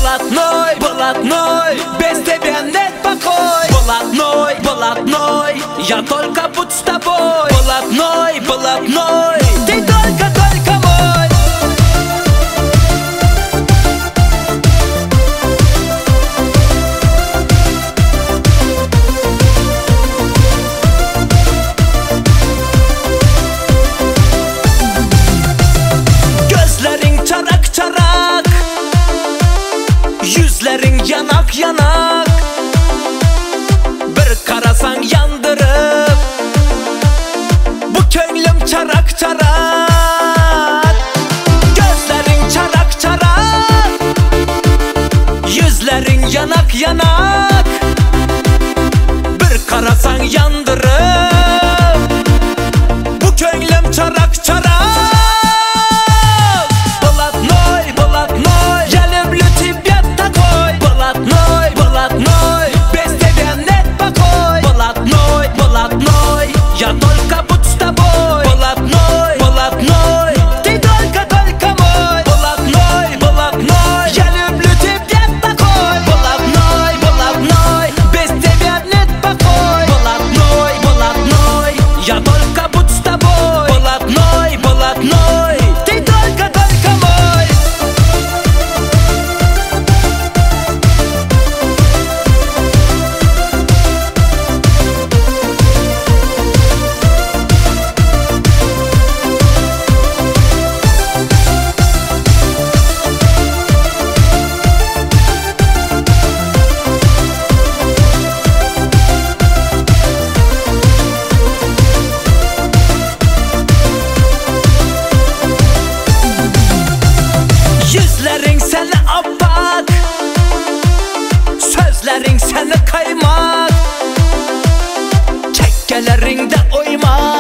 блатной, без тебя нет покоя. Блатной, я только будь с тобой. Блатной, ты только мой. Gözlerin çarak çarak, yüzlerin yanak yanak. Bir karasan yandırıp bu könlüm çarak çarak. Gözlerin çarak çarak, yüzlerin yanak yanak. Bir karasan yandırıp bu könlüm çarak çarak. Я только будь с тобой. Блатной, ты только мой. Блатной, я люблю тебя такой. Блатной, без тебя нет покоя. Блатной, я только будь с тобой. Блатной, ты только мой. Yüzlerin seni apak, sözlerin seni kaymak, çekkelerinde oymak.